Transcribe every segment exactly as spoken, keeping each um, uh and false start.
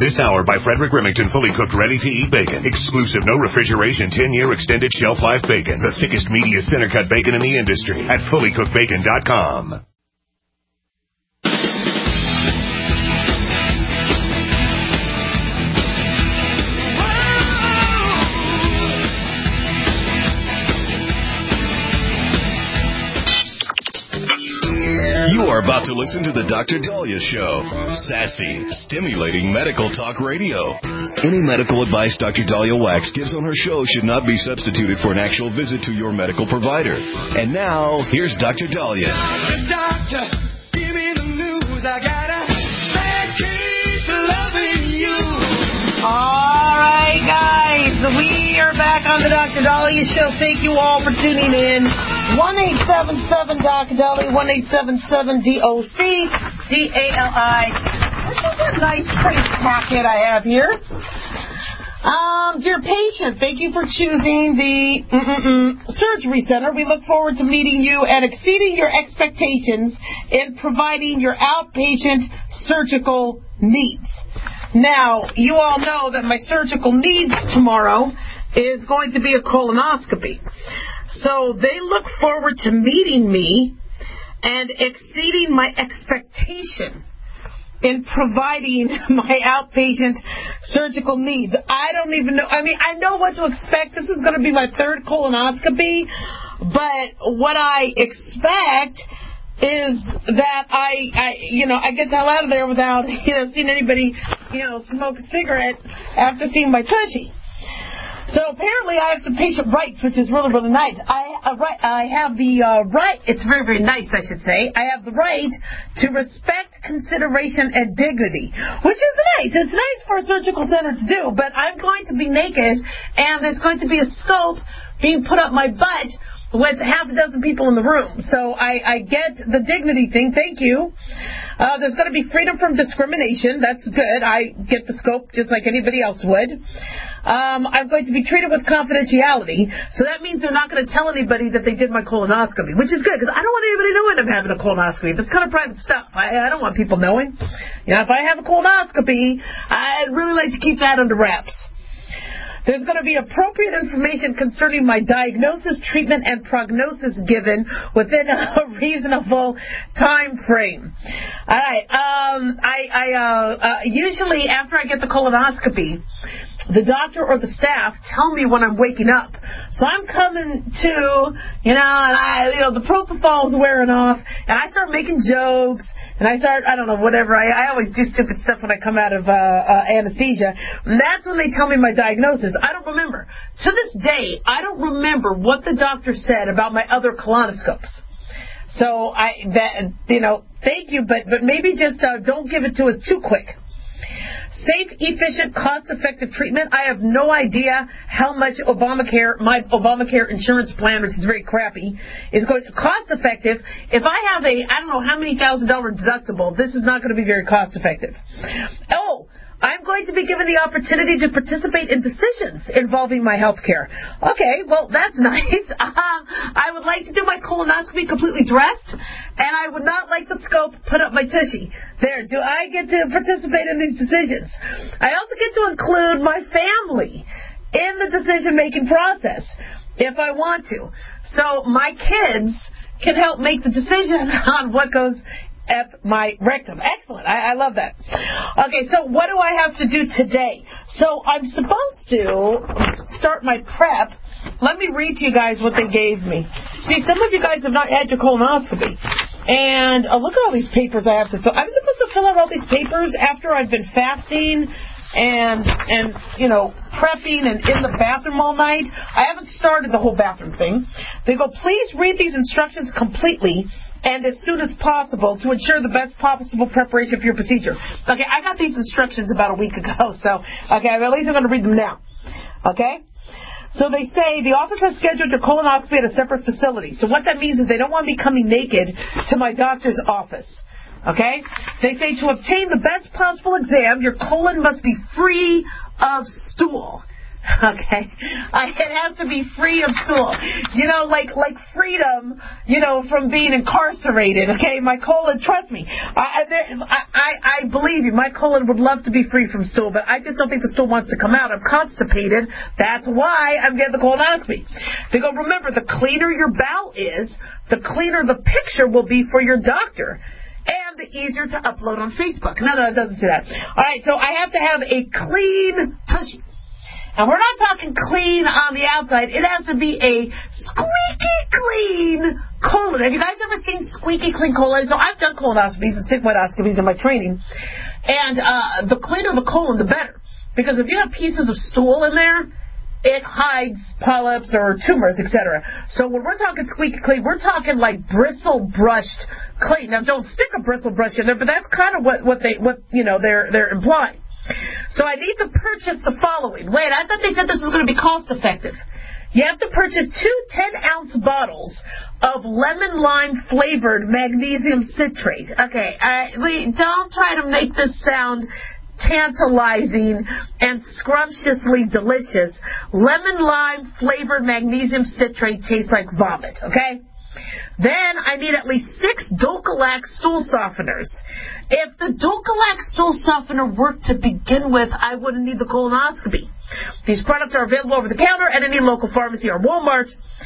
This hour by Frederick Remington, fully cooked, ready-to-eat bacon. Exclusive, no refrigeration, ten-year extended shelf life bacon. The thickest, meatiest, center-cut bacon in the industry at fully cooked bacon dot com. You are about to listen to the Doctor Dahlia Show. Sassy, stimulating medical talk radio. Any medical advice Doctor Dahlia Wax gives on her show should not be substituted for an actual visit to your medical provider. And now, here's Doctor Dahlia. Doctor, give me the news. I got a bad case of loving you. All right, guys. We are back on the Doctor Dahlia Show. Thank you all for tuning in. one eight seven seven D O C Dahlia, one eight seven seven D O C D A L I. This is a nice, pretty packet I have here. Um, dear patient, thank you for choosing the mm-mm-mm surgery center. We look forward to meeting you and exceeding your expectations in providing your outpatient surgical needs. Now, you all know that my surgical needs tomorrow is going to be a colonoscopy. So they look forward to meeting me and exceeding my expectation in providing my outpatient surgical needs. I don't even know. I mean, I know what to expect. This is going to be my third colonoscopy. But what I expect is that I, I, you know, I get the hell out of there without, you know, seeing anybody, you know, smoke a cigarette after seeing my tushy. So apparently I have some patient rights, which is really, really nice. I, uh, right, I have the uh, right, it's very, very nice, I should say. I have the right to respect, consideration, and dignity, which is nice. It's nice for a surgical center to do, but I'm going to be naked, and there's going to be a scope being put up my butt with half a dozen people in the room. So I, I get the dignity thing. Thank you. Uh, there's going to be freedom from discrimination. That's good. I get the scope just like anybody else would. Um, I'm going to be treated with confidentiality. So that means they're not going to tell anybody that they did my colonoscopy, which is good because I don't want anybody knowing I'm having a colonoscopy. That's kind of private stuff. I, I don't want people knowing. You know, if I have a colonoscopy, I'd really like to keep that under wraps. There's going to be appropriate information concerning my diagnosis, treatment, and prognosis given within a reasonable time frame. All right. Um, I, I uh, uh, usually after I get the colonoscopy, the doctor or the staff tell me when I'm waking up. So I'm coming to, you know, and I, you know, the propofol's wearing off, and I start making jokes, and I start, I don't know, whatever. I, I always do stupid stuff when I come out of uh, uh, anesthesia. And that's when they tell me my diagnosis. I don't remember. To this day, I don't remember what the doctor said about my other colonoscopes. So I, that, you know, thank you, but but maybe just uh, don't give it to us too quick. Safe, efficient, cost-effective treatment. I have no idea how much Obamacare, my Obamacare insurance plan, which is very crappy, is going to cost-effective. If I have a, I don't know how many thousand dollar deductible, this is not going to be very cost-effective. Oh, I'm going to be given the opportunity to participate in decisions involving my health care. Okay, well, that's nice. Um, I would like to do my colonoscopy completely dressed, and I would not like the scope put up my tushy. There, do I get to participate in these decisions? I also get to include my family in the decision-making process if I want to. So my kids can help make the decision on what goes up my rectum. Excellent. I, I love that. Okay, so what do I have to do today? So I'm supposed to start my prep. Let me read to you guys what they gave me. See, some of you guys have not had your colonoscopy. And uh, look at all these papers I have to fill. I'm supposed to fill out all these papers after I've been fasting and, and you know, prepping and in the bathroom all night. I haven't started the whole bathroom thing. They go, please read these instructions completely and as soon as possible to ensure the best possible preparation for your procedure. Okay, I got these instructions about a week ago, so, okay, at least I'm going to read them now. Okay? So they say the office has scheduled your colonoscopy at a separate facility. So what that means is they don't want me coming naked to my doctor's office. Okay? They say to obtain the best possible exam, your colon must be free of stool. Okay, I, it has to be free of stool. You know, like like freedom. You know, from being incarcerated. Okay, my colon. Trust me, I, there, I I I believe you. My colon would love to be free from stool, but I just don't think the stool wants to come out. I'm constipated. That's why I'm getting the colonoscopy. They go, remember, the cleaner your bowel is, the cleaner the picture will be for your doctor. And the easier to upload on Facebook. No, no, it doesn't do that. All right, so I have to have a clean tushy. And we're not talking clean on the outside. It has to be a squeaky clean colon. Have you guys ever seen squeaky clean colon? So I've done colonoscopies and sigmoidoscopies in my training. And uh, the cleaner the colon, the better. Because if you have pieces of stool in there, it hides polyps or tumors, et cetera. So when we're talking squeaky clean, we're talking like bristle-brushed clean. Now, don't stick a bristle brush in there, but that's kind of what, what they, what you know, they're they're implying. So I need to purchase the following. Wait, I thought they said this was going to be cost-effective. You have to purchase two ten-ounce bottles of lemon-lime-flavored magnesium citrate. Okay, I, don't try to make this sound tantalizing and scrumptiously delicious. Lemon-lime-flavored magnesium citrate tastes like vomit, okay? Then I need at least six Dulcolac stool softeners. If the Dulcolac stool softener worked to begin with, I wouldn't need the colonoscopy. These products are available over the counter at any local pharmacy or Walmart.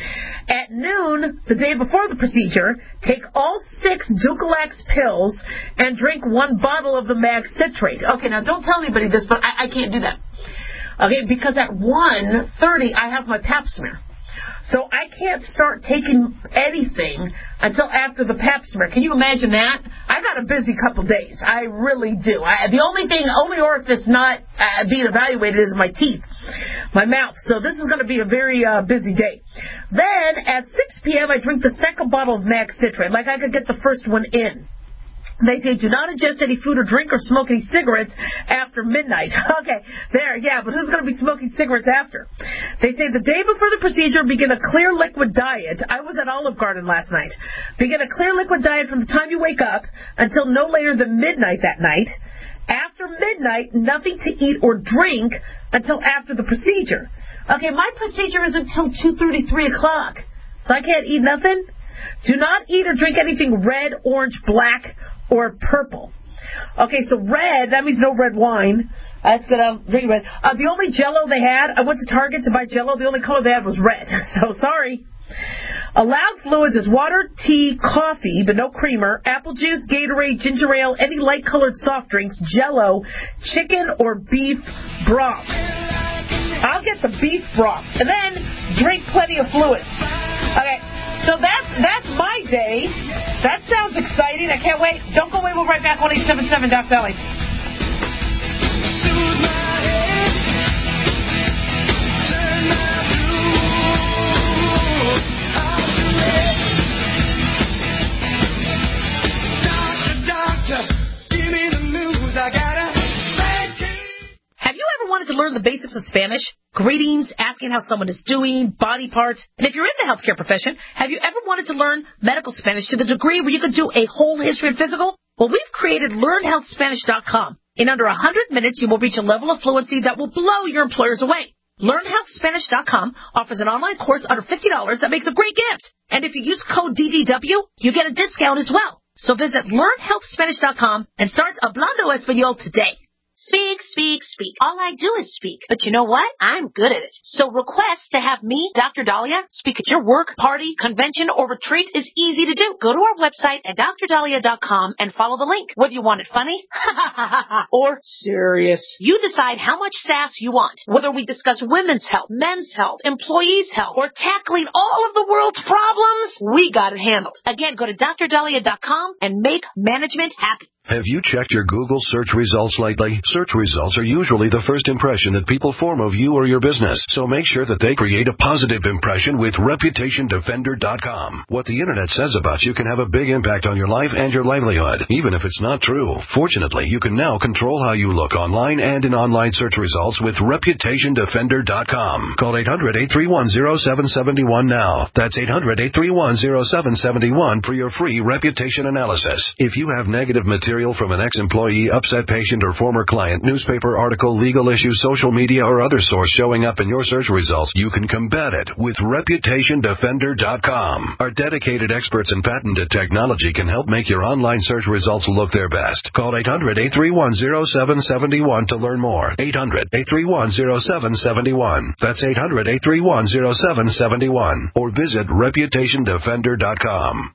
At noon, the day before the procedure, take all six Dulcolac pills and drink one bottle of the mag citrate. Okay, now don't tell anybody this, but I, I can't do that. Okay, because at one thirty, I have my pap smear. So I can't start taking anything until after the pap smear. Can you imagine that? I got a busy couple days. I really do. I, the only thing, only orifice not uh, being evaluated is my teeth, my mouth. So this is going to be a very uh, busy day. Then at six p.m. I drink the second bottle of mag citrate. Like I could get the first one in. They say, do not ingest any food or drink or smoke any cigarettes after midnight. Okay, there, yeah, but who's going to be smoking cigarettes after? They say the day before the procedure, begin a clear liquid diet. I was at Olive Garden last night. Begin a clear liquid diet from the time you wake up until no later than midnight that night. After midnight, nothing to eat or drink until after the procedure. Okay, my procedure is until two thirty, three o'clock, so I can't eat nothing? Do not eat or drink anything red, orange, black, or purple. Okay, so red, that means no red wine. That's good. I'll drink red. Uh, the only Jell-O they had, I went to Target to buy Jell-O. The only color they had was red. So sorry. Allowed fluids is water, tea, coffee, but no creamer, apple juice, Gatorade, ginger ale, any light-colored soft drinks, Jell-O, chicken or beef broth. I'll get the beef broth. And then drink plenty of fluids. Okay. So that's, that's my day. That sounds exciting. I can't wait. Don't go away. We'll be right back. one eight seven seven Doc Dolly. Have you ever wanted to learn the basics of Spanish? Greetings, asking how someone is doing, body parts. And if you're in the healthcare profession, have you ever wanted to learn medical Spanish to the degree where you could do a whole history and physical? Well, we've created learn health spanish dot com. In under one hundred minutes, you will reach a level of fluency that will blow your employers away. learn health spanish dot com offers an online course under fifty dollars that makes a great gift. And if you use code D D W, you get a discount as well. So visit learn health spanish dot com and start Hablando Español today. Speak, speak, speak. All I do is speak. But you know what? I'm good at it. So request to have me, Doctor Dahlia, speak at your work, party, convention, or retreat is easy to do. Go to our website at dr dahlia dot com and follow the link. Whether you want it funny or serious, you decide how much sass you want. Whether we discuss women's health, men's health, employees' health, or tackling all of the world's problems, we got it handled. Again, go to dr dahlia dot com and make management happy. Have you checked your Google search results lately? Search results are usually the first impression that people form of you or your business, so make sure that they create a positive impression with reputation defender dot com. What the internet says about you can have a big impact on your life and your livelihood, even if it's not true. Fortunately, you can now control how you look online and in online search results with reputation defender dot com. Call eight hundred, eight three one, zero seven seven one now. That's eight hundred, eight three one, zero seven seven one for your free reputation analysis. If you have negative material from an ex-employee, upset patient, or former client, newspaper article, article, legal issue, social media, or other source showing up in your search results, you can combat it with Reputation Defender dot com. Our dedicated experts in patented technology can help make your online search results look their best. Call eight hundred, eight three one, zero seven seven one to learn more. eight hundred, eight three one, zero seven seven one. That's eight hundred, eight three one, zero seven seven one. Or visit Reputation Defender dot com.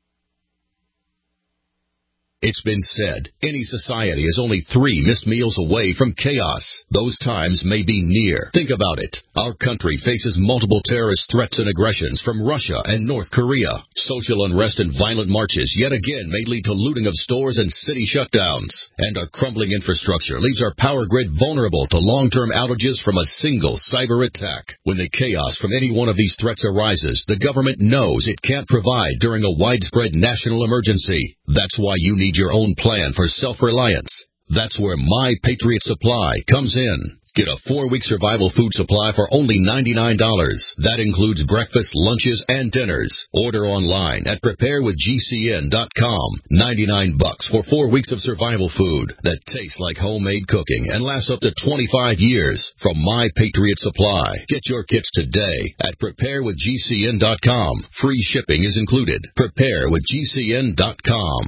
It's been said, any society is only three missed meals away from chaos. Those times may be near. Think about it. Our country faces multiple terrorist threats and aggressions from Russia and North Korea. Social unrest and violent marches yet again may lead to looting of stores and city shutdowns. And our crumbling infrastructure leaves our power grid vulnerable to long-term outages from a single cyber attack. When the chaos from any one of these threats arises, the government knows it can't provide during a widespread national emergency. That's why you need your own plan for self-reliance. That's where My Patriot Supply comes in. Get a four-week survival food supply for only ninety-nine dollars. That includes breakfast, lunches, and dinners. Order online at prepare with G C N dot com. ninety-nine bucks for four weeks of survival food that tastes like homemade cooking and lasts up to twenty-five years from My Patriot Supply. Get your kits today at prepare with G C N dot com. Free shipping is included. prepare with G C N dot com.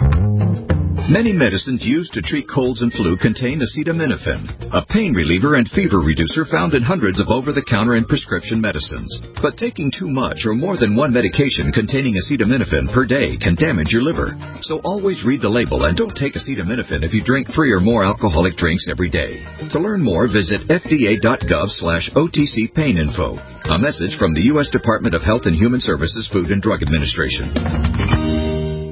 Many medicines used to treat colds and flu contain acetaminophen, a pain reliever and fever reducer found in hundreds of over-the-counter and prescription medicines. But taking too much or more than one medication containing acetaminophen per day can damage your liver. So always read the label and don't take acetaminophen if you drink three or more alcoholic drinks every day. To learn more, visit F D A dot gov slash O T C pain info. A message from the U S Department of Health and Human Services Food and Drug Administration.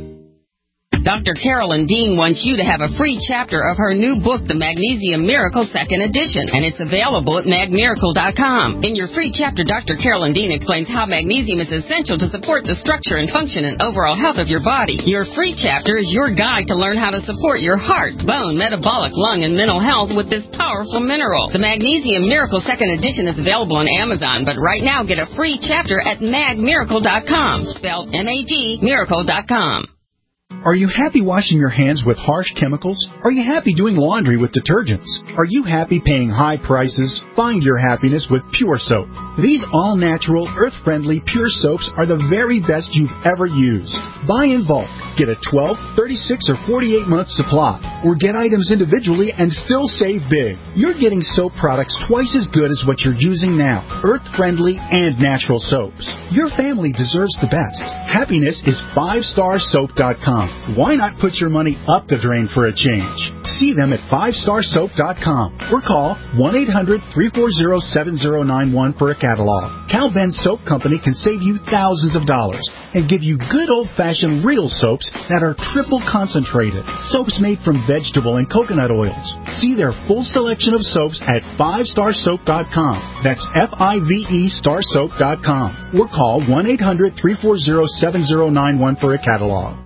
Doctor Carolyn Dean wants you to have a free chapter of her new book, The Magnesium Miracle Second Edition, and it's available at mag miracle dot com. In your free chapter, Doctor Carolyn Dean explains how magnesium is essential to support the structure and function and overall health of your body. Your free chapter is your guide to learn how to support your heart, bone, metabolic, lung, and mental health with this powerful mineral. The Magnesium Miracle Second Edition is available on Amazon, but right now get a free chapter at mag miracle dot com, spelled M A G, miracle dot com. Are you happy washing your hands with harsh chemicals? Are you happy doing laundry with detergents? Are you happy paying high prices? Find your happiness with Pure Soap. These all-natural, earth-friendly Pure Soaps are the very best you've ever used. Buy in bulk. Get a twelve, thirty-six, or forty-eight month supply. Or get items individually and still save big. You're getting soap products twice as good as what you're using now. Earth-friendly and natural soaps. Your family deserves the best. Happiness is five star soap dot com. Why not put your money up the drain for a change? See them at five star soap dot com or call one eight hundred, three four zero, seven zero nine one for a catalog. Cal Ben Soap Company can save you thousands of dollars and give you good old-fashioned real soaps that are triple concentrated. Soaps made from vegetable and coconut oils. See their full selection of soaps at five star soap dot com. That's F I V E star soap dot com or call one eight hundred, three four zero, seven zero nine one for a catalog.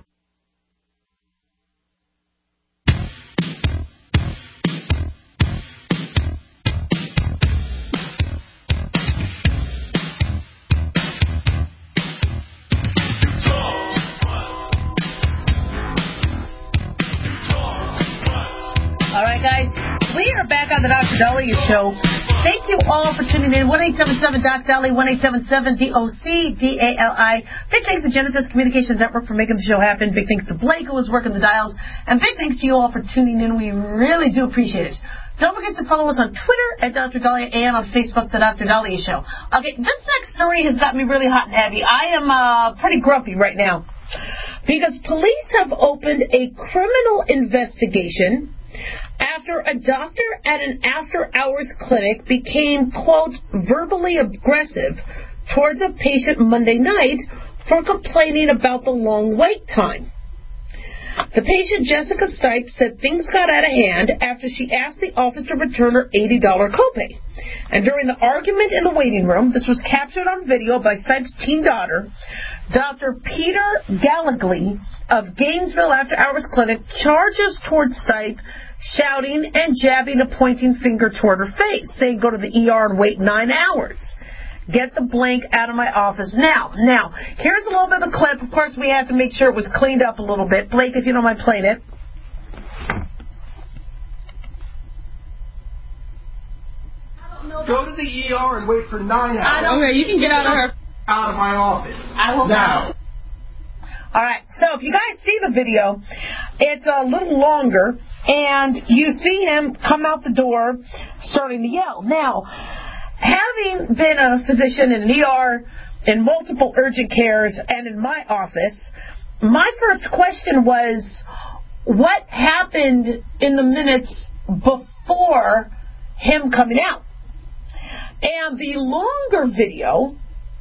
Guys, we are back on the Doctor Dahlia Show. Thank you all for tuning in. one eight seven seven Doc Dahlia, one eight seven seven D O C D A L I. Big thanks to Genesis Communications Network for making the show happen. Big thanks to Blake, who was working the dials. And big thanks to you all for tuning in. We really do appreciate it. Don't forget to follow us on Twitter at Doctor Dahlia and on Facebook, The Doctor Dahlia Show. Okay, this next story has got me really hot and heavy. I am uh, pretty grumpy right now because police have opened a criminal investigation after a doctor at an after-hours clinic became, quote, verbally aggressive towards a patient Monday night for complaining about the long wait time. The patient, Jessica Stipe, said things got out of hand after she asked the office to return her eighty dollars copay. And during the argument in the waiting room, this was captured on video by Stipe's teen daughter, Doctor Peter Gallagly of Gainesville After Hours Clinic charges towards Stipe, shouting and jabbing a pointing finger toward her face, saying, go to the E R and wait nine hours. Get the blank out of my office now. Now, here's a little bit of a clip. Of course, we had to make sure it was cleaned up a little bit. Blake, if you don't mind playing it. Go to the E R and wait for nine hours. Okay, you can get out of her. Out of my office. I will now. All right, so if you guys see the video, it's a little longer, and you see him come out the door starting to yell. Now, having been a physician in an E R, in multiple urgent cares, and in my office, my first question was, what happened in the minutes before him coming out? And the longer video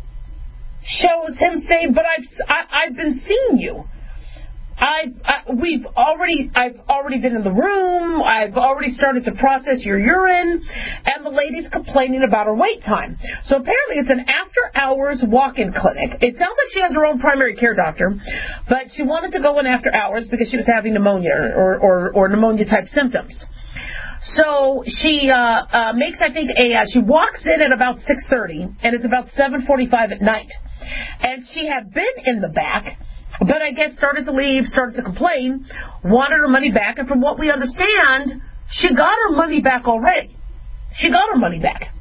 shows him saying, but I've, I, I've been seeing you. I've, I, we've already, I've already been in the room. I've already started to process your urine, and the lady's complaining about her wait time. So apparently it's an after-hours walk-in clinic. It sounds like she has her own primary care doctor, but she wanted to go in after hours because she was having pneumonia or, or, or pneumonia-type symptoms. So she uh, uh, makes, I think, a, uh, she walks in at about six thirty, and it's about seven forty-five at night. And she had been in the back, but I guess started to leave, started to complain, wanted her money back, and from what we understand, she got her money back already. She got her money back.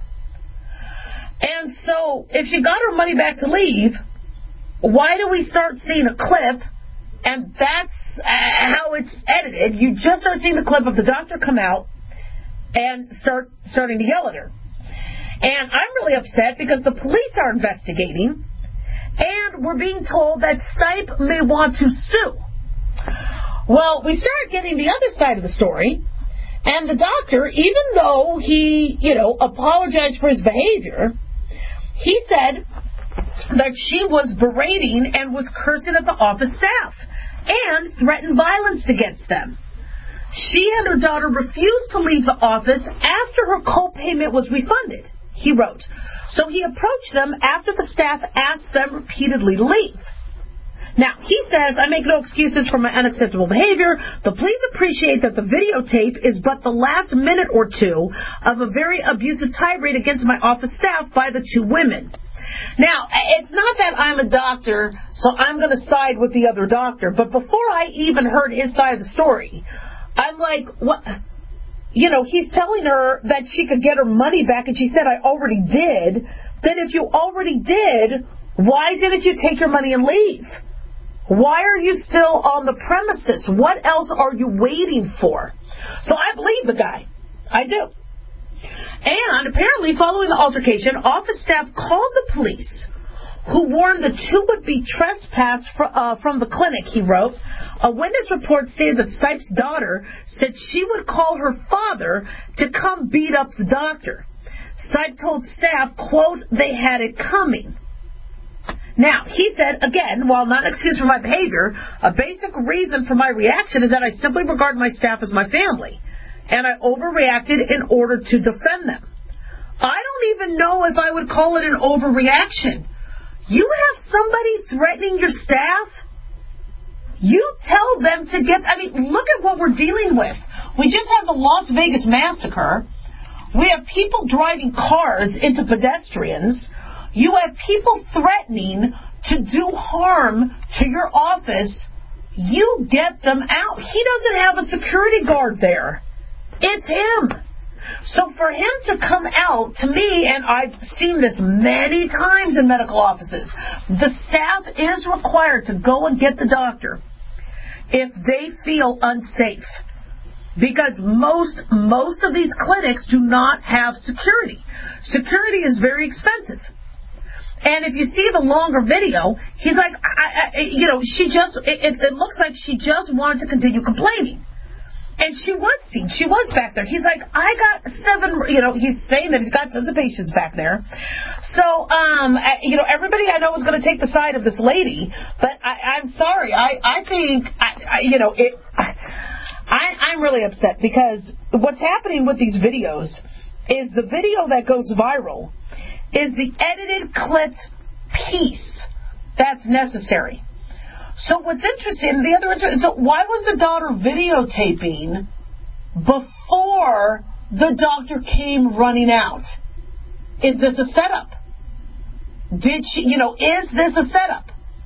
And so, if she got her money back to leave, why do we start seeing a clip? And that's uh, how it's edited. You just start seeing the clip of the doctor come out and start starting to yell at her. And I'm really upset because the police are investigating, and we're being told that Stipe may want to sue. Well, we started getting the other side of the story, and the doctor, even though he, you know, apologized for his behavior, he said that she was berating and was cursing at the office staff and threatened violence against them. She and her daughter refused to leave the office after her co-payment was refunded, he wrote. So he approached them after the staff asked them repeatedly to leave. Now, he says, I make no excuses for my unacceptable behavior, but please appreciate that the videotape is but the last minute or two of a very abusive tirade against my office staff by the two women. Now, it's not that I'm a doctor, so I'm going to side with the other doctor, but before I even heard his side of the story, I'm like, what? You know, he's telling her that she could get her money back, and she said, I already did. Then if you already did, why didn't you take your money and leave? Why are you still on the premises? What else are you waiting for? So I believe the guy. I do. And apparently, following the altercation, office staff called the police, who warned the two would be trespassed fr- uh, from the clinic, he wrote. A witness report stated that Stipe's daughter said she would call her father to come beat up the doctor. Stipe told staff, quote, they had it coming. Now, he said, again, while not an excuse for my behavior, a basic reason for my reaction is that I simply regard my staff as my family, and I overreacted in order to defend them. I don't even know if I would call it an overreaction. You have somebody threatening your staff? You tell them to get, I mean, look at what we're dealing with. We just had the Las Vegas massacre. We have people driving cars into pedestrians. You have people threatening to do harm to your office. You get them out. He doesn't have a security guard there. It's him. So for him to come out, to me, and I've seen this many times in medical offices, the staff is required to go and get the doctor if they feel unsafe. Because most most of these clinics do not have security. Security is very expensive. And if you see the longer video, he's like, I, I, you know, she just, it, it looks like she just wanted to continue complaining. And she was seen. She was back there. He's like, I got seven, you know, he's saying that he's got tons of patients back there. So, um, you know, everybody I know is going to take the side of this lady. But I, I'm sorry. I, I think, I, I, you know, it, I, I'm really upset because what's happening with these videos is the video that goes viral is the edited, clipped piece that's necessary. So what's interesting, the other interesting, so why was the daughter videotaping before the doctor came running out? Is this a setup? Did she, you know, is this a setup?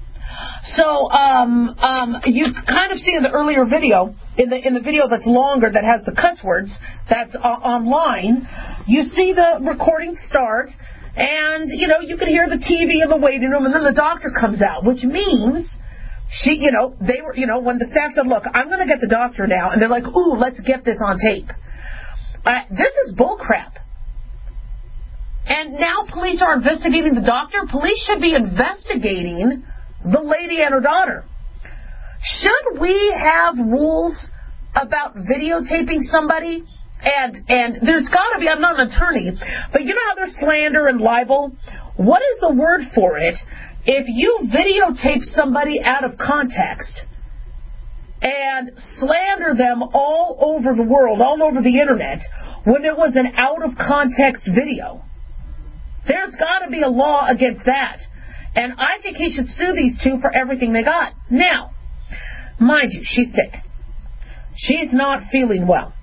So um, um, you kind of see in the earlier video, in the in the video that's longer that has the cuss words that's uh, online, you see the recording start, and, you know, you can hear the T V in the waiting room, and then the doctor comes out, which means she, you know, they were, you know, when the staff said, look, I'm going to get the doctor now, and they're like, ooh, let's get this on tape. Uh, this is bullcrap. And now police are investigating the doctor. Police should be investigating the lady and her daughter. Should we have rules about videotaping somebody? And and there's got to be, I'm not an attorney, but you know how there's slander and libel? What is the word for it if you videotape somebody out of context and slander them all over the world, all over the internet, when it was an out-of-context video? There's got to be a law against that. And I think he should sue these two for everything they got. Now, mind you, she's sick. She's not feeling well.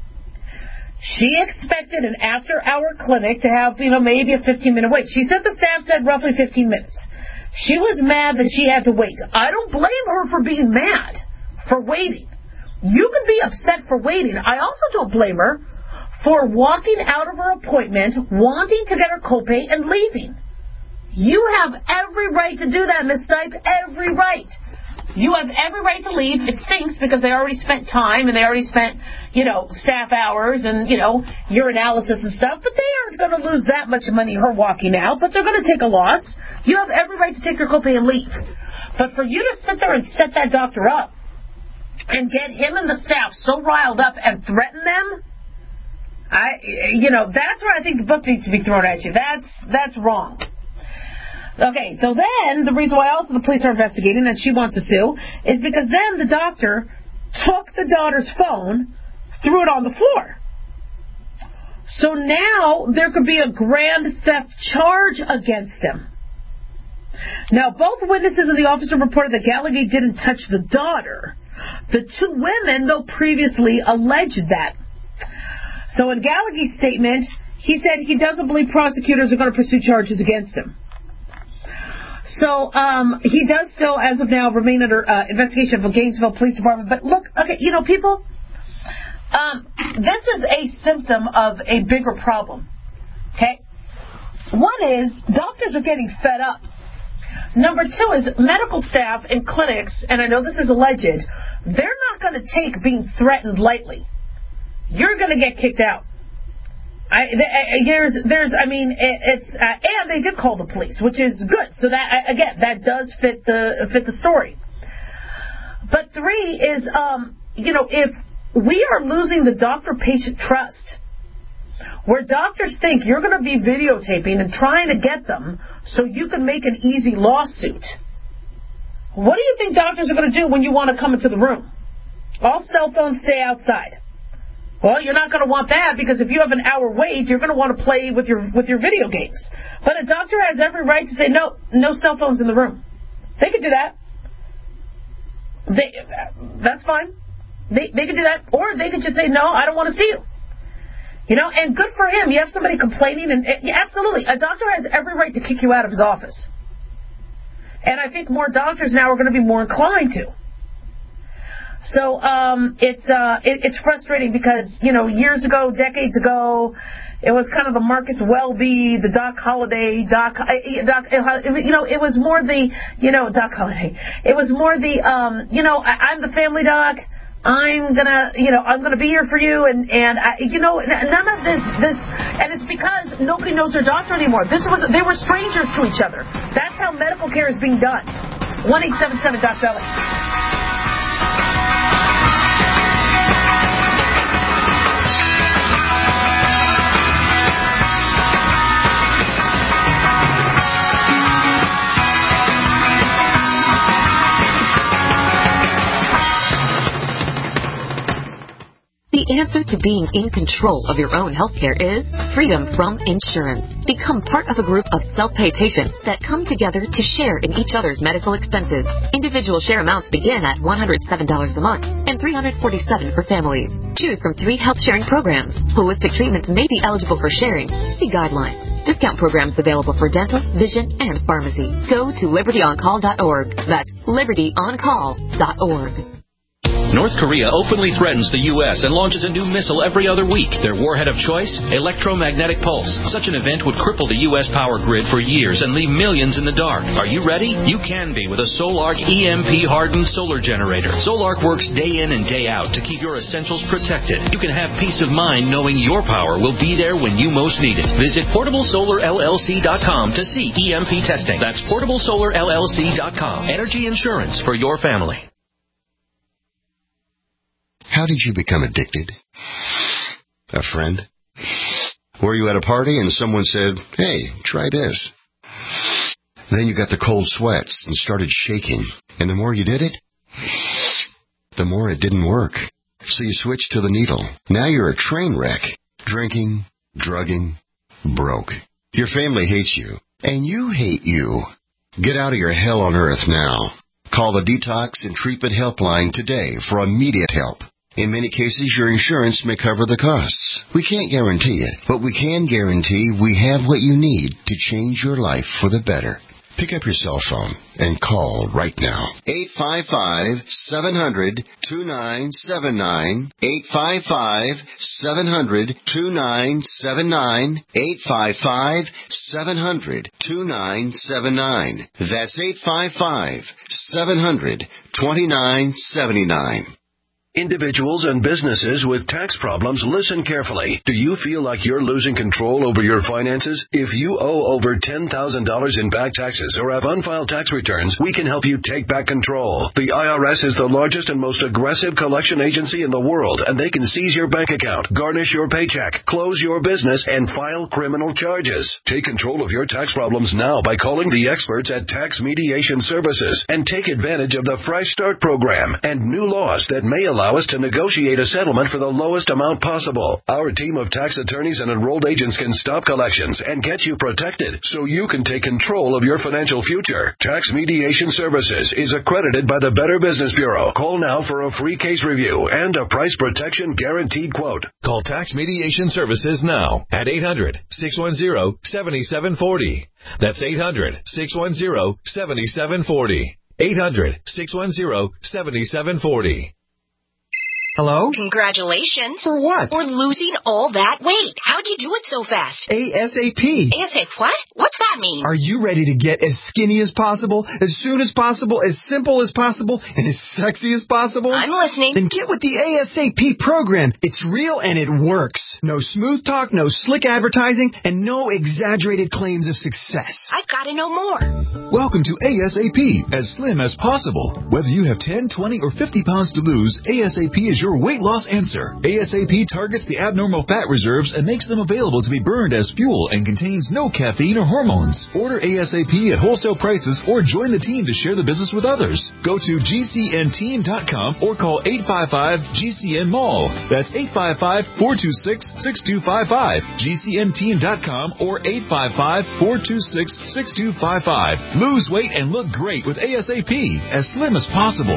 She expected an after-hour clinic to have, you know, maybe a fifteen-minute wait. She said the staff said roughly fifteen minutes. She was mad that she had to wait. I don't blame her for being mad, for waiting. You can be upset for waiting. I also don't blame her for walking out of her appointment, wanting to get her copay, and leaving. You have every right to do that, Miss Stipe, every right. You have every right to leave. It stinks because they already spent time and they already spent, you know, staff hours and, you know, urinalysis and stuff, but they aren't going to lose that much money her walking out, but they're going to take a loss. You have every right to take your copay and leave. But for you to sit there and set that doctor up and get him and the staff so riled up and threaten them, I, you know, that's where I think the book needs to be thrown at you. That's, that's wrong. Okay, so then the reason why also the police are investigating and she wants to sue is because then the doctor took the daughter's phone, threw it on the floor. So now there could be a grand theft charge against him. Now, both witnesses and the officer reported that Gallagher didn't touch the daughter. The two women, though, previously alleged that. So in Gallagher's statement, he said he doesn't believe prosecutors are going to pursue charges against him. So um, he does still, as of now, remain under uh, investigation of the Gainesville Police Department. But look, okay, you know, people, um, this is a symptom of a bigger problem. Okay? One is doctors are getting fed up. Number two is medical staff in clinics, and I know this is alleged, they're not going to take being threatened lightly. You're going to get kicked out. I, there's, there's, I mean, it, it's, uh, and they did call the police, which is good. So that, again, that does fit the, fit the story. But three is, um, you know, if we are losing the doctor-patient trust, where doctors think you're going to be videotaping and trying to get them so you can make an easy lawsuit, what do you think doctors are going to do when you want to come into the room? All cell phones stay outside. Well, you're not going to want that because if you have an hour wait, you're going to want to play with your with your video games. But a doctor has every right to say, no, no cell phones in the room. They could do that. They, that's fine. They they could do that. Or they could just say, no, I don't want to see you. You know, and good for him. You have somebody complaining, and yeah, absolutely. A doctor has every right to kick you out of his office. And I think more doctors now are going to be more inclined to. So um, it's uh, it, it's frustrating because, you know, years ago, decades ago, it was kind of the Marcus Welby, the Doc Holliday, Doc, Doc, you know, it was more the, you know, Doc Holliday. It was more the, um, you know, I, I'm the family doc. I'm gonna, you know, I'm gonna be here for you, and and I, you know, none of this, this, and it's because nobody knows their doctor anymore. This was, they were strangers to each other. That's how medical care is being done. One eight seven seven Doc Belly. The answer to being in control of your own healthcare is freedom from insurance. Become part of a group of self-pay patients that come together to share in each other's medical expenses. Individual share amounts begin at one hundred seven dollars a month and three hundred forty-seven dollars for families. Choose from three health sharing programs. Holistic treatments may be eligible for sharing. See guidelines. Discount programs available for dental, vision, and pharmacy. Go to liberty on call dot org. That's liberty on call dot org. North Korea openly threatens the U S and launches a new missile every other week. Their warhead of choice? Electromagnetic pulse. Such an event would cripple the U S power grid for years and leave millions in the dark. Are you ready? You can be with a Solark E M P-hardened solar generator. Solark works day in and day out to keep your essentials protected. You can have peace of mind knowing your power will be there when you most need it. Visit portable solar L L C dot com to see E M P testing. That's portable solar L L C dot com. Energy insurance for your family. How did you become addicted? A friend? Were you at a party and someone said, hey, try this? Then you got the cold sweats and started shaking. And the more you did it, the more it didn't work. So you switched to the needle. Now you're a train wreck. Drinking, drugging, broke. Your family hates you. And you hate you. Get out of your hell on earth now. Call the Detox and Treatment Helpline today for immediate help. In many cases, your insurance may cover the costs. We can't guarantee it, but we can guarantee we have what you need to change your life for the better. Pick up your cell phone and call right now. eight five five, seven hundred, two nine seven nine. eight five five, seven hundred, two nine seven nine. eight five five, seven hundred, two nine seven nine. That's eight five five, seven hundred, two nine seven nine. Individuals and businesses with tax problems, listen carefully. Do you feel like you're losing control over your finances? If you owe over ten thousand dollars in back taxes or have unfiled tax returns, we can help you take back control. The I R S is the largest and most aggressive collection agency in the world, and they can seize your bank account, garnish your paycheck, close your business, and file criminal charges. Take control of your tax problems now by calling the experts at Tax Mediation Services and take advantage of the Fresh Start program and new laws that may allow us to negotiate a settlement for the lowest amount possible. Our team of tax attorneys and enrolled agents can stop collections and get you protected so you can take control of your financial future. Tax Mediation Services is accredited by the Better Business Bureau. Call now for a free case review and a price protection guaranteed quote. Call Tax Mediation Services now at eight hundred, six one zero, seven seven four zero. That's eight hundred, six one zero, seven seven four zero. eight hundred, six one zero, seven seven four zero. Hello? Congratulations. For what? For losing all that weight. How'd you do it so fast? ASAP. ASAP what? What's that mean? Are you ready to get as skinny as possible, as soon as possible, as simple as possible, and as sexy as possible? I'm listening. Then get with the ASAP program. It's real and it works. No smooth talk, no slick advertising, and no exaggerated claims of success. I've got to know more. Welcome to ASAP, as slim as possible. Whether you have ten, twenty, or fifty pounds to lose, ASAP is your weight loss answer. ASAP targets the abnormal fat reserves and makes them available to be burned as fuel and contains no caffeine or hormones. Order ASAP at wholesale prices or join the team to share the business with others. Go to G C N team dot com or call eight five five G C N Mall. That's eight five five, four two six, six two five five. G C N team dot com or eight five five, four two six, six two five five. Lose weight and look great with ASAP, as slim as possible.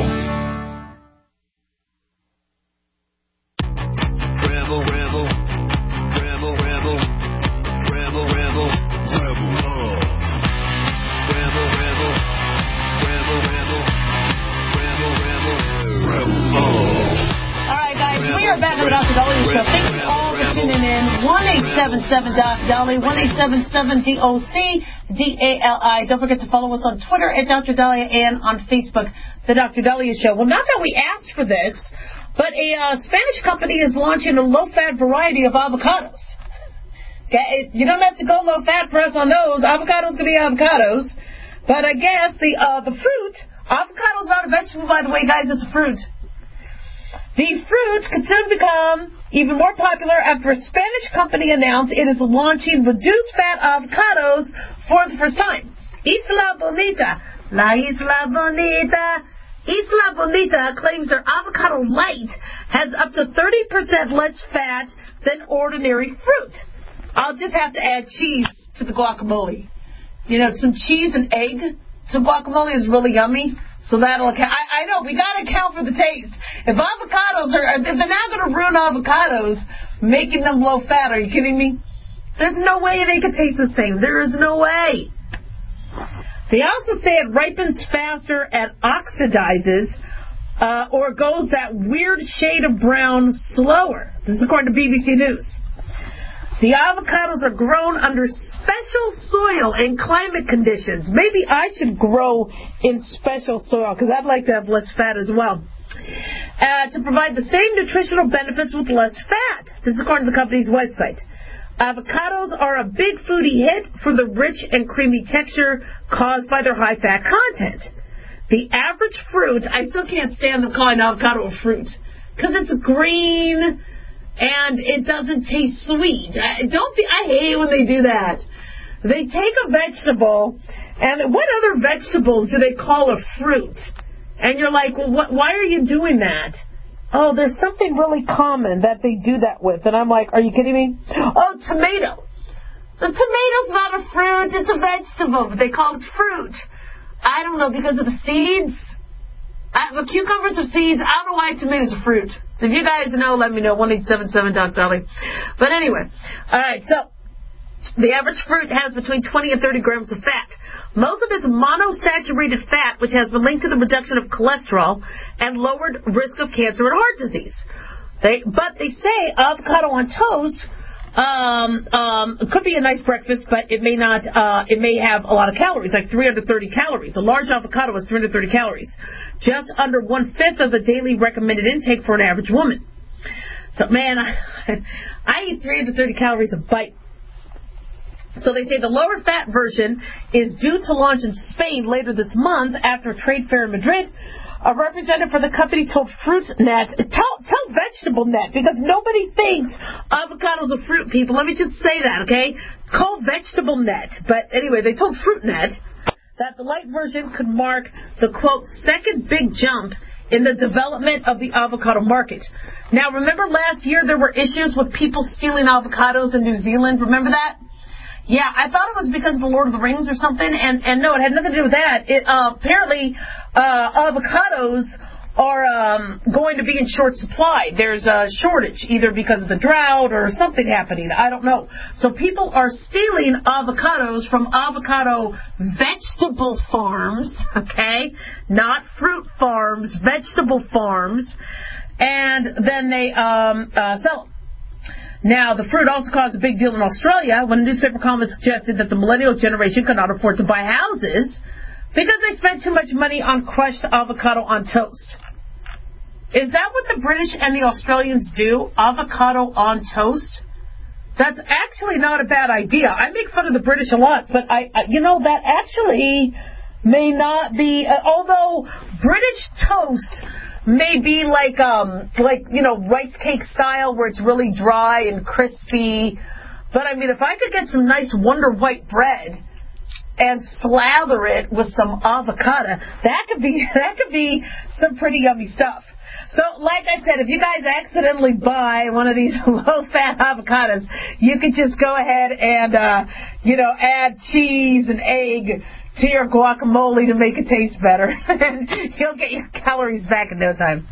Rebel, rebel, rebel, rebel, rebel, rebel, rebel love. Rebel, rebel, rebel, rebel, rebel, rebel, rebel love. All right, guys, we are back on the Doctor Dolly Show. Thank you all for tuning in. one eight seven seven Doc Dolly, one eight seven seven D O C D A L I. Don't forget to follow us on Twitter at Doctor Dahlia and on Facebook, The Doctor Dahlia Show. Well, not that we asked for this, but a uh, Spanish company is launching a low-fat variety of avocados. Okay, you don't have to go low-fat for us on those. Avocados can be avocados. But I guess the uh, the fruit, avocado's not a vegetable, by the way, guys, it's a fruit. The fruit could soon become even more popular after a Spanish company announced it is launching reduced-fat avocados for the first time. Isla Bonita, La Isla Bonita. Isla Bonita claims their avocado light has up to thirty percent less fat than ordinary fruit. I'll just have to add cheese to the guacamole. You know, some cheese and egg to guacamole is really yummy. So that'll account. I, I know, we got to account for the taste. If avocados are, if they're not going to ruin avocados, making them low fat, are you kidding me? There's no way they could taste the same. There is no way. They also say it ripens faster and oxidizes uh, or goes that weird shade of brown slower. This is according to B B C News. The avocados are grown under special soil and climate conditions. Maybe I should grow in special soil because I'd like to have less fat as well. Uh, to provide the same nutritional benefits with less fat. This is according to the company's website. Avocados are a big foodie hit for the rich and creamy texture caused by their high fat content. The average fruit, I still can't stand them calling avocado a fruit because it's green and it doesn't taste sweet. I don't. Be, I hate when they do that. They take a vegetable, and what other vegetables do they call a fruit? And you're like, well, what, why are you doing that? Oh, there's something really common that they do that with. And I'm like, are you kidding me? Oh, tomato. The tomato's not a fruit, it's a vegetable, but they call it fruit. I don't know, because of the seeds. I, the cucumbers are seeds. I don't know why tomatoes are fruit. If you guys know, let me know. one eight seven seven Doc Dolly. But anyway, all right, so the average fruit has between twenty and thirty grams of fat. Most of this monosaturated fat, which has been linked to the reduction of cholesterol and lowered risk of cancer and heart disease. They, but they say avocado on toast um, um, could be a nice breakfast, but it may not. Uh, it may have a lot of calories, like three hundred thirty calories. A large avocado has three hundred thirty calories, just under one fifth of the daily recommended intake for an average woman. So, man, I, I eat three hundred thirty calories a bite. So they say the lower fat version is due to launch in Spain later this month after a trade fair in Madrid. A representative for the company told FruitNet, tell, tell VegetableNet, because nobody thinks avocados are fruit, people. Let me just say that, okay? Call VegetableNet. But anyway, they told FruitNet that the light version could mark the, quote, second big jump in the development of the avocado market. Now, remember last year there were issues with people stealing avocados in New Zealand? Remember that? Yeah, I thought it was because of the Lord of the Rings or something, and, and no, it had nothing to do with that. It, uh, apparently, uh, avocados are um, going to be in short supply. There's a shortage, either because of the drought or something happening. I don't know. So people are stealing avocados from avocado vegetable farms, okay? Not fruit farms, vegetable farms, and then they um, uh, sell them. Now, the fruit also caused a big deal in Australia when a newspaper columnist suggested that the millennial generation could not afford to buy houses because they spent too much money on crushed avocado on toast. Is that what the British and the Australians do? Avocado on toast? That's actually not a bad idea. I make fun of the British a lot, but I, I you know, that actually may not be, uh, although British toast may be like, um, like, you know, rice cake style where it's really dry and crispy. But, I mean, if I could get some nice Wonder White bread and slather it with some avocado, that could be, that could be some pretty yummy stuff. So, like I said, if you guys accidentally buy one of these low-fat avocados, you could just go ahead and, uh, you know, add cheese and egg to your guacamole to make it taste better. You'll get your calories back in no time.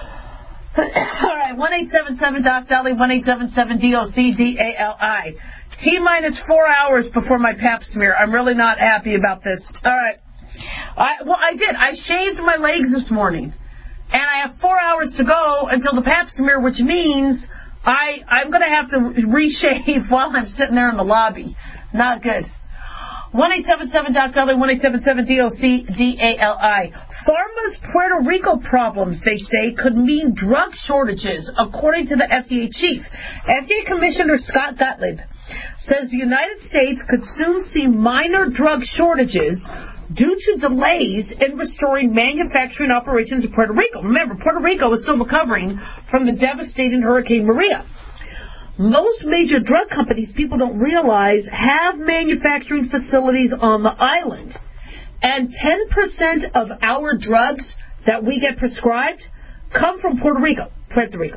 All right, one eight seven seven Doc Dolly, one eight seven seven D O C D A L I. T-minus four hours before my pap smear. I'm really not happy about this. All right. I, well, I did. I shaved my legs this morning. And I have four hours to go until the pap smear, which means I, I'm going to have to reshave while I'm sitting there in the lobby. Not good. one eight seven seven Doc Dolly, one eight seven seven D O C D A L I. Pharma's Puerto Rico problems, they say, could mean drug shortages, according to the F D A chief. F D A Commissioner Scott Gottlieb says the United States could soon see minor drug shortages due to delays in restoring manufacturing operations in Puerto Rico. Remember, Puerto Rico is still recovering from the devastating Hurricane Maria. Most major drug companies, people don't realize, have manufacturing facilities on the island. And ten percent of our drugs that we get prescribed come from Puerto Rico. Puerto Rico.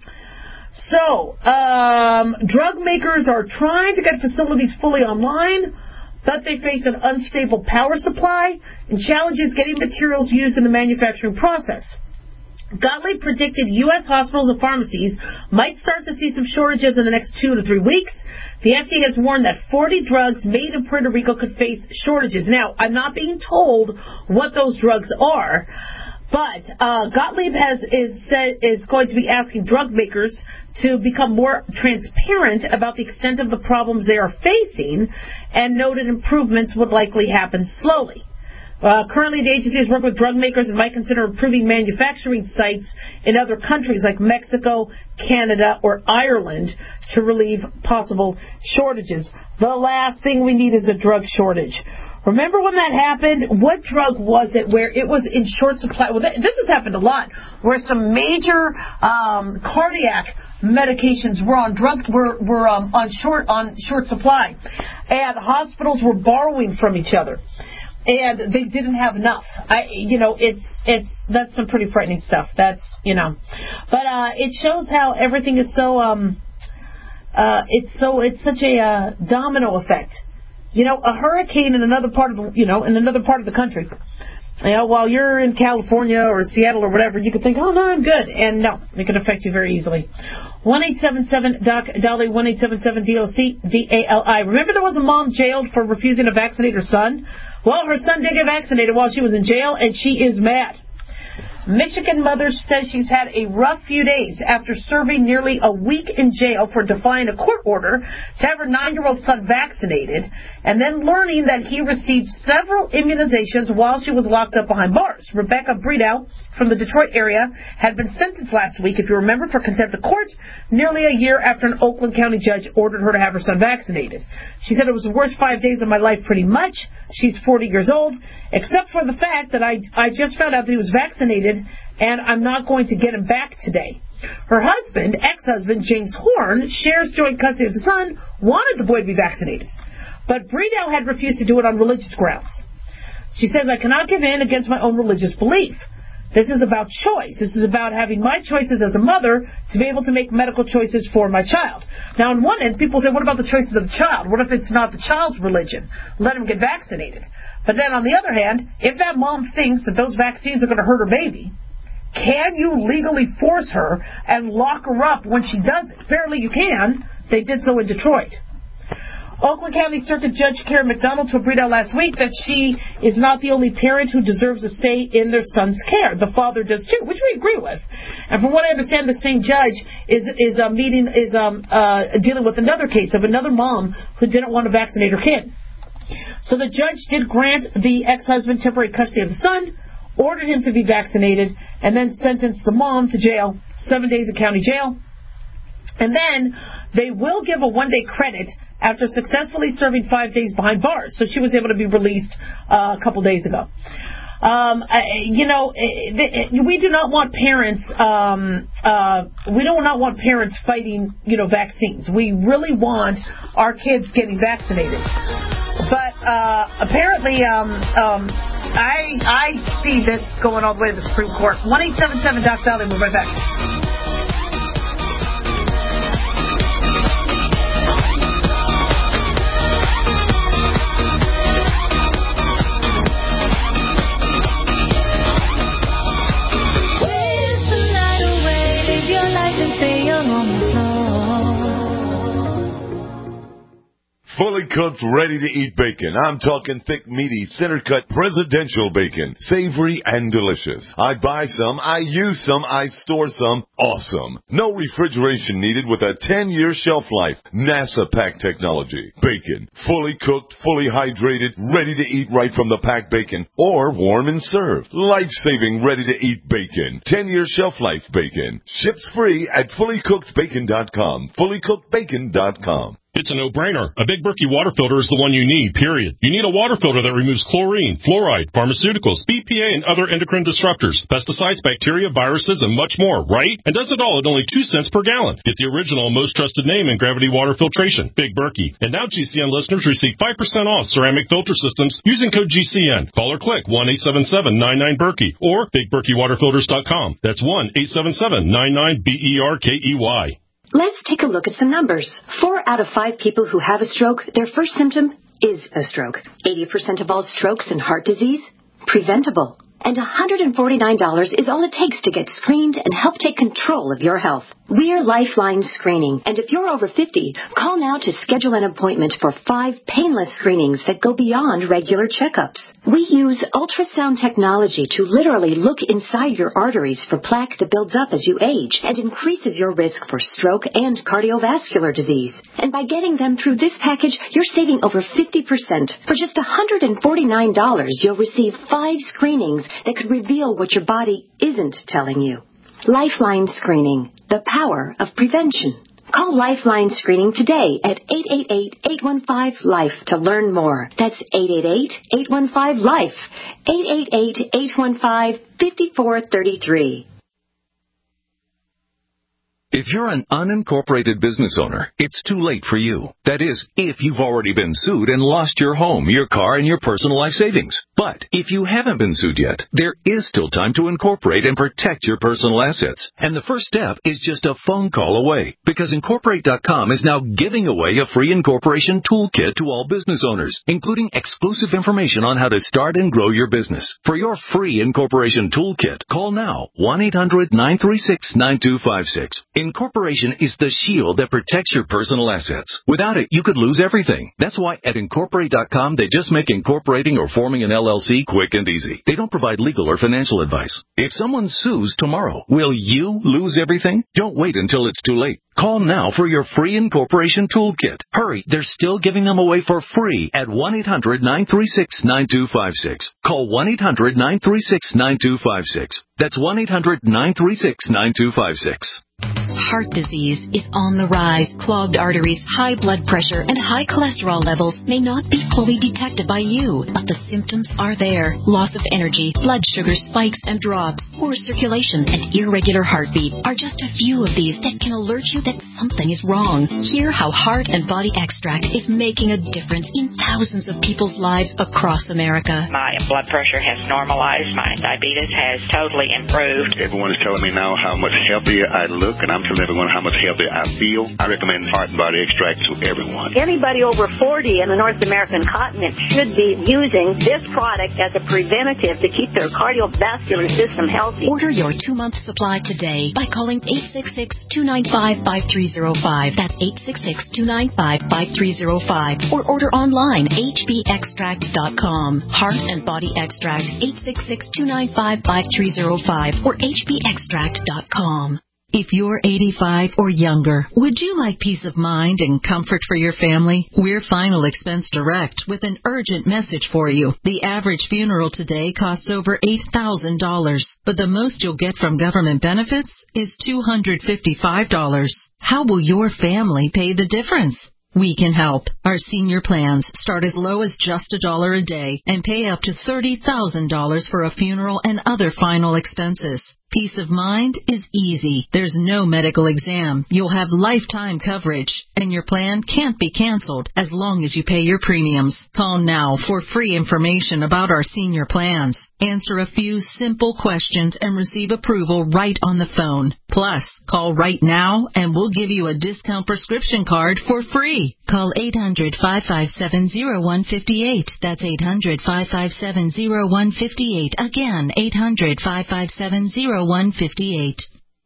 So, um, drug makers are trying to get facilities fully online, but they face an unstable power supply and challenges getting materials used in the manufacturing process. Gottlieb predicted U S hospitals and pharmacies might start to see some shortages in the next two to three weeks. The F D A has warned that forty drugs made in Puerto Rico could face shortages. Now, I'm not being told what those drugs are, But uh, Gottlieb has is said is going to be asking drug makers to become more transparent about the extent of the problems they are facing, and noted improvements would likely happen slowly. Uh, currently, the agency is working with drug makers and might consider improving manufacturing sites in other countries like Mexico, Canada, or Ireland to relieve possible shortages. The last thing we need is a drug shortage. Remember when that happened? What drug was it where it was in short supply? Well, this has happened a lot, where some major um, cardiac medications were on drug were were um, on short on short supply, and hospitals were borrowing from each other, and they didn't have enough. I, you know, it's it's that's some pretty frightening stuff. That's you know, but uh, it shows how everything is so um, uh, it's so it's such a uh, domino effect. You know, a hurricane in another part of the, you know, in another part of the country. You know, while you're in California or Seattle or whatever, you could think, oh, no, I'm good. And no, it can affect you very easily. one eight seven seven D O C Dolly, one eight seven seven D O C D A L I. Remember there was a mom jailed for refusing to vaccinate her son? Well, her son did get vaccinated while she was in jail, and she is mad. Michigan mother says she's had a rough few days after serving nearly a week in jail for defying a court order to have her nine-year-old son vaccinated, and then learning that he received several immunizations while she was locked up behind bars. Rebecca Bredow from the Detroit area had been sentenced last week, if you remember, for contempt of court, nearly a year after an Oakland County judge ordered her to have her son vaccinated. She said it was the worst five days of my life pretty much. She's forty years old, except for the fact that I, I just found out that he was vaccinated, and I'm not going to get him back today. Her husband, ex-husband, James Horn, shares joint custody of the son, wanted the boy to be vaccinated. But Bredow had refused to do it on religious grounds. She says, I cannot give in against my own religious belief. This is about choice. This is about having my choices as a mother to be able to make medical choices for my child. Now, on one end, people say, what about the choices of the child? What if it's not the child's religion? Let him get vaccinated. But then, on the other hand, if that mom thinks that those vaccines are going to hurt her baby, can you legally force her and lock her up when she does it? Apparently you can. They did so in Detroit. Oakland County Circuit Judge Karen McDonald told Bredow last week that she is not the only parent who deserves a say in their son's care. The father does too, which we agree with. And from what I understand, the same judge is is uh, meeting is um, uh, dealing with another case of another mom who didn't want to vaccinate her kid. So the judge did grant the ex-husband temporary custody of the son, ordered him to be vaccinated, and then sentenced the mom to jail, seven days in county jail. And then they will give a one-day credit after successfully serving five days behind bars. So she was able to be released uh, a couple days ago. Um, I, you know, we do not want parents. Um, uh, we do not want parents fighting, you know, vaccines. We really want our kids getting vaccinated. But uh, apparently, um, um, I I see this going all the way to the Supreme Court. one eight seven seven Doc Dolly. We'll be right back. Fully cooked, ready-to-eat bacon. I'm talking thick, meaty, center-cut, presidential bacon. Savory and delicious. I buy some, I use some, I store some. Awesome. No refrigeration needed with a ten-year shelf life. NASA pack technology. Bacon. Fully cooked, fully hydrated, ready to eat right from the packed bacon. Or warm and served. Life-saving, ready-to-eat bacon. ten-year shelf life bacon. Ships free at fully cooked bacon dot com. fully cooked bacon dot com. It's a no-brainer. A Big Berkey water filter is the one you need, period. You need a water filter that removes chlorine, fluoride, pharmaceuticals, B P A, and other endocrine disruptors, pesticides, bacteria, viruses, and much more, right? And does it all at only two cents per gallon. Get the original, most trusted name in gravity water filtration, Big Berkey. And now G C N listeners receive five percent off ceramic filter systems using code G C N. Call or click one eight seven seven nine nine Berkey or big berkey water filters dot com. That's one eight seven seven nine nine B E R K E Y. Let's take a look at some numbers. Four out of five people who have a stroke, their first symptom is a stroke. eighty percent of all strokes and heart disease, preventable. And one hundred forty-nine dollars is all it takes to get screened and help take control of your health. We're Lifeline Screening, and if you're over fifty, call now to schedule an appointment for five painless screenings that go beyond regular checkups. We use ultrasound technology to literally look inside your arteries for plaque that builds up as you age and increases your risk for stroke and cardiovascular disease. And by getting them through this package, you're saving over fifty percent. For just one hundred forty-nine dollars, you'll receive five screenings that could reveal what your body isn't telling you. Lifeline Screening, the power of prevention. Call Lifeline Screening today at eight eight eight, eight one five, LIFE to learn more. That's eight eight eight, eight one five, LIFE. eight eight eight, eight one five, five four three three. If you're an unincorporated business owner, it's too late for you. That is, if you've already been sued and lost your home, your car, and your personal life savings. But if you haven't been sued yet, there is still time to incorporate and protect your personal assets. And the first step is just a phone call away, because Incorporate dot com is now giving away a free incorporation toolkit to all business owners, including exclusive information on how to start and grow your business. For your free incorporation toolkit, call now, one eight hundred, nine three six, nine two five six. Incorporation is the shield that protects your personal assets. Without it, you could lose everything. That's why at Incorporate dot com, they just make incorporating or forming an L L C quick and easy. They don't provide legal or financial advice. If someone sues tomorrow, will you lose everything? Don't wait until it's too late. Call now for your free incorporation toolkit. Hurry, they're still giving them away for free at one eight hundred, nine three six, nine two five six. Call one eight hundred, nine three six, nine two five six. That's one eight hundred, nine three six, nine two five six. Heart disease is on the rise. Clogged arteries, high blood pressure, and high cholesterol levels may not be fully detected by you, but the symptoms are there. Loss of energy, blood sugar spikes and drops, poor circulation, and irregular heartbeat are just a few of these that can alert you that something is wrong. Hear how Heart and Body Extract is making a difference in thousands of people's lives across America. My blood pressure has normalized. My diabetes has totally improved. Everyone is telling me now how much healthier I look, and I'm telling everyone how much healthier I feel. I recommend Heart and Body Extract to everyone. Anybody over forty in the North American continent should be using this product as a preventative to keep their cardiovascular system healthy. Order your two-month supply today by calling eight six six, two nine five, five three zero five. That's eight six six, two nine five, five three zero five. Or order online, h b extract dot com. Heart and Body Extract, eight six six, two nine five, five three zero five or h b extract dot com. If you're eighty-five or younger, would you like peace of mind and comfort for your family? We're Final Expense Direct with an urgent message for you. The average funeral today costs over eight thousand dollars, but the most you'll get from government benefits is two hundred fifty-five dollars. How will your family pay the difference? We can help. Our senior plans start as low as just a dollar a day and pay up to thirty thousand dollars for a funeral and other final expenses. Peace of mind is easy. There's no medical exam. You'll have lifetime coverage, and your plan can't be canceled as long as you pay your premiums. Call now for free information about our senior plans. Answer a few simple questions and receive approval right on the phone. Plus, call right now and we'll give you a discount prescription card for free. Call eight hundred, five five seven, zero one five eight. That's eight hundred, five five seven, zero one five eight. Again, eight hundred, five five seven, zero one five eight.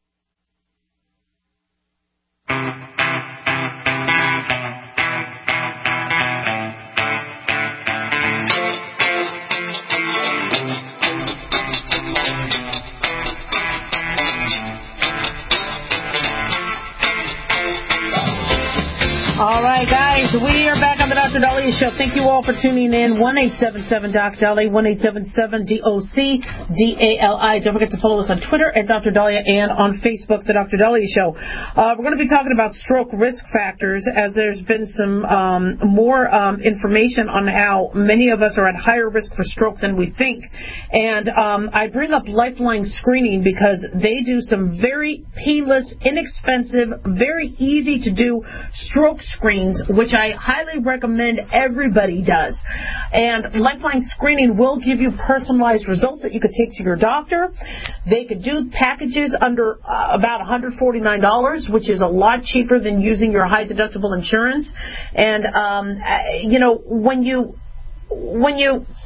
All right, guys, we are back on the Doctor Dahlia Show. Thank you all for tuning in. one eight seven seven D O C Dahlia, one eight seven seven D O C D A L I. Don't forget to follow us on Twitter at Doctor Dahlia and on Facebook, The Doctor Dahlia Show. Uh, we're going to be talking about stroke risk factors, as there's been some um, more um, information on how many of us are at higher risk for stroke than we think. And um, I bring up Lifeline Screening because they do some very painless, inexpensive, very easy to do stroke screens, which I highly recommend everybody does. And Lifeline Screening will give you personalized results that you could take to your doctor. They could do packages under uh, about one hundred forty-nine dollars, which is a lot cheaper than using your high deductible insurance. And um, you know, when you when you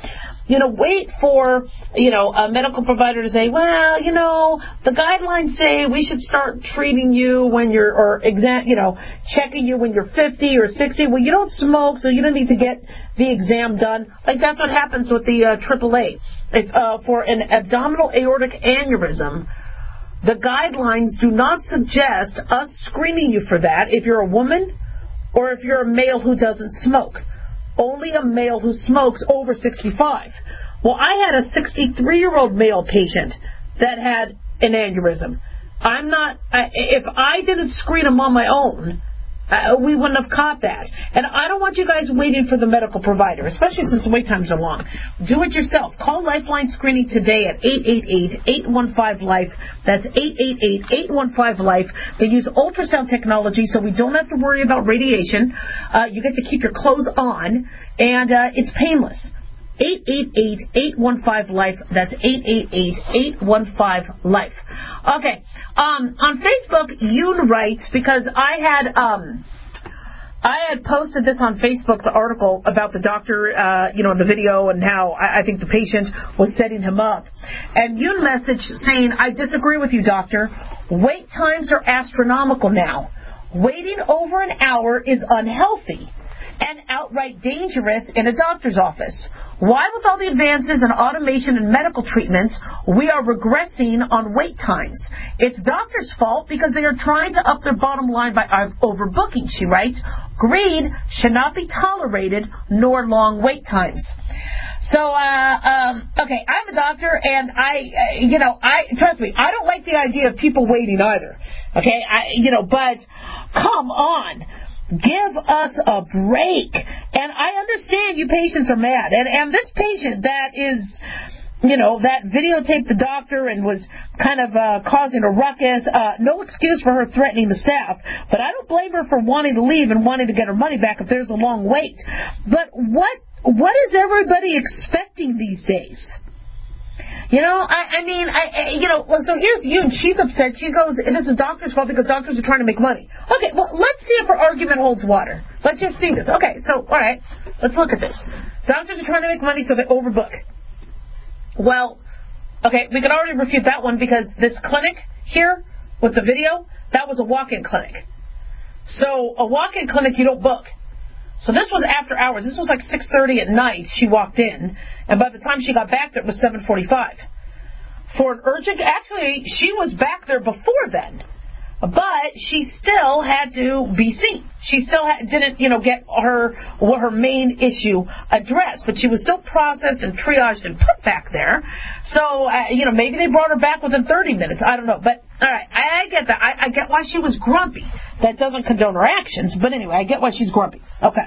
you know, wait for, you know, a medical provider to say, well, you know, the guidelines say we should start treating you when you're, or exam, you know, checking you when you're fifty or sixty. Well, you don't smoke, so you don't need to get the exam done. Like, that's what happens with the uh, triple A. If, uh, for an abdominal aortic aneurysm, the guidelines do not suggest us screening you for that if you're a woman or if you're a male who doesn't smoke. Only a male who smokes over sixty-five. Well, I had a sixty-three-year-old male patient that had an aneurysm. I'm not, I, if I didn't screen him on my own, uh, we wouldn't have caught that. And I don't want you guys waiting for the medical provider, especially since the wait times are long. Do it yourself. Call Lifeline Screening today at eight eight eight, eight one five, LIFE. That's eight eight eight, eight one five, LIFE. They use ultrasound technology, so we don't have to worry about radiation. Uh, you get to keep your clothes on, and uh, it's painless. eight eight eight, eight one five, LIFE. That's eight eight eight, eight one five, LIFE. Okay. Um, on Facebook, Yoon writes, because I had um, I had posted this on Facebook, the article about the doctor, uh, you know, in the video, and how I, I think the patient was setting him up. And Yoon messaged saying, I disagree with you, doctor. Wait times are astronomical now. Waiting over an hour is unhealthy and outright dangerous in a doctor's office. Why, with all the advances in automation and medical treatments, we are regressing on wait times? It's doctors' fault because they are trying to up their bottom line by overbooking, she writes. Greed should not be tolerated, nor long wait times. So, uh, um, okay, I'm a doctor, and I, uh, you know, I, trust me, I don't like the idea of people waiting either. Okay, I, you know, but come on. Give us a break. And I understand you patients are mad. And, and this patient that is, you know, that videotaped the doctor and was kind of uh, causing a ruckus, uh, no excuse for her threatening the staff. But I don't blame her for wanting to leave and wanting to get her money back if there's a long wait. But what what is everybody expecting these days? You know, I, I mean, I, I, you know, well, so here's you, and she's upset. She goes, this is doctor's fault because doctors are trying to make money. Okay, well, let's see if her argument holds water. Let's just see this. Okay, so, all right, let's look at this. Doctors are trying to make money, so they overbook. Well, okay, we can already refute that one because this clinic here with the video, that was a walk-in clinic. So a walk-in clinic, you don't book. So this was after hours. This was like six thirty at night she walked in, and by the time she got back there, it was seven forty-five. For an urgent, actually, she was back there before then, but she still had to be seen. She still had, didn't, you know, get her what her main issue addressed, but she was still processed and triaged and put back there. So, uh, you know, maybe they brought her back within thirty minutes. I don't know, but all right, I, I get that. I, I get why she was grumpy. That doesn't condone her actions, but anyway, I get why she's grumpy. Okay.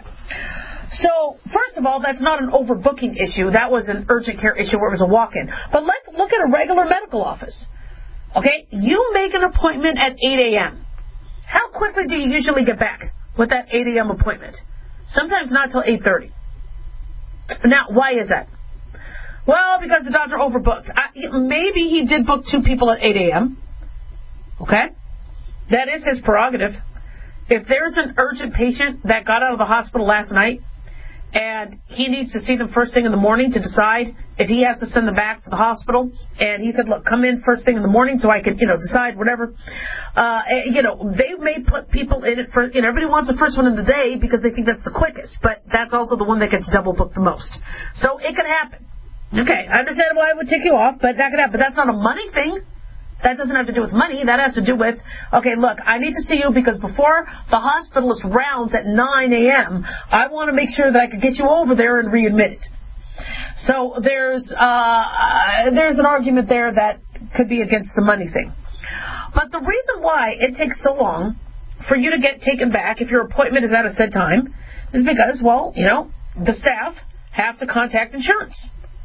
So, first of all, that's not an overbooking issue. That was an urgent care issue where it was a walk-in. But let's look at a regular medical office. Okay? You make an appointment at eight a.m. How quickly do you usually get back with that eight a.m. appointment? Sometimes not till eight thirty. Now, why is that? Well, because the doctor overbooked. I, maybe he did book two people at eight a.m. Okay? That is his prerogative. If there's an urgent patient that got out of the hospital last night and he needs to see them first thing in the morning to decide if he has to send them back to the hospital, and he said, look, come in first thing in the morning so I can, you know, decide whatever. Uh, you know, they may put people in it for, you know, everybody wants the first one in the day because they think that's the quickest, but that's also the one that gets double booked the most. So it could happen. Okay, I understand why it would tick you off, but that could happen. But that's not a money thing. That doesn't have to do with money. That has to do with, okay, look, I need to see you because before the hospitalist rounds at nine a.m., I want to make sure that I can get you over there and readmitted. So there's uh, there's an argument there that could be against the money thing. But the reason why it takes so long for you to get taken back if your appointment is at a set time is because, well, you know, the staff have to contact insurance.